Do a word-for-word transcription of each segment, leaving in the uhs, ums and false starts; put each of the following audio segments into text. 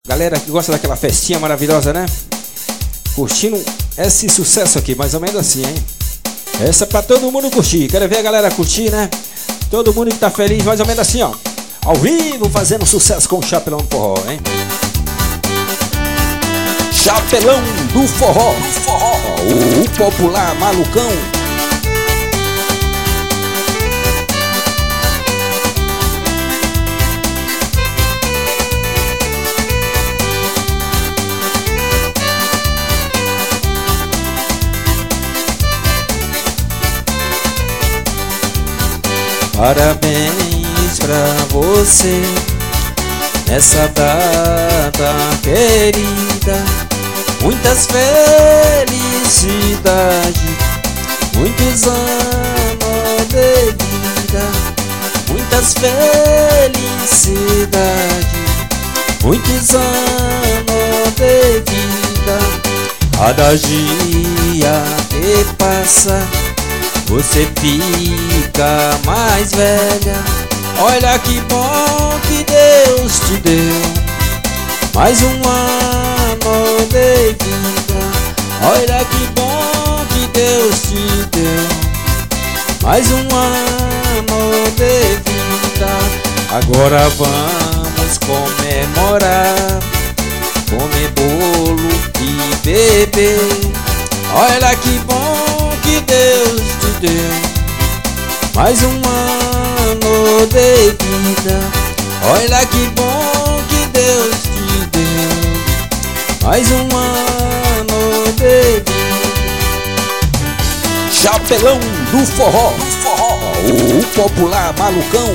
Galera que gosta daquela festinha maravilhosa, né? Curtindo esse sucesso aqui, mais ou menos assim, hein? Essa é pra todo mundo curtir. Quero ver a galera curtir, né? Todo mundo que tá feliz, mais ou menos assim, ó. Ao vivo, fazendo sucesso com o Chapelão do Forró, hein? Chapelão do Forró, do Forró, o popular malucão. Parabéns pra você nessa data querida. Muitas felicidades, muitos anos de vida. Muitas felicidades, muitos anos de vida. Cada dia que passa você fica mais velha. Olha que bom que Deus te deu mais um ano de vida. Olha que bom que Deus te deu mais um ano de vida. Agora vamos comemorar, comer bolo e beber. Olha que bom que Deus te deu mais um ano de vida. Olha que bom que Deus te deu mais um ano de vida. Chapelão do Forró, do Forró, o popular malucão.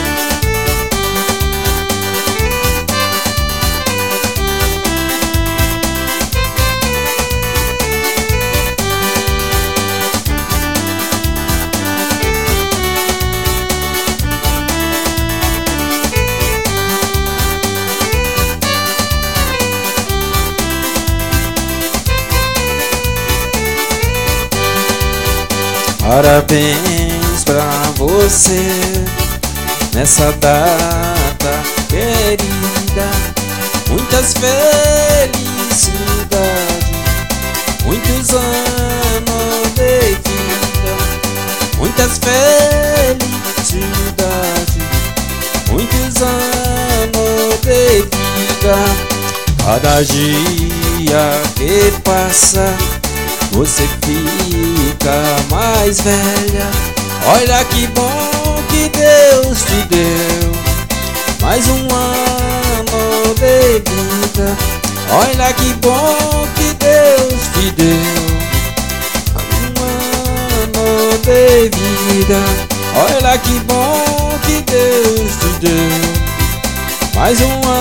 Parabéns pra você nessa data querida. Muitas felicidades, muitos anos de vida. Muitas felicidades, muitos anos de vida. Cada dia que passa você fica mais velha. Olha que bom que Deus te deu mais um ano de vida. Olha que bom que Deus te deu um ano de vida. Olha que bom que Deus te deu mais um ano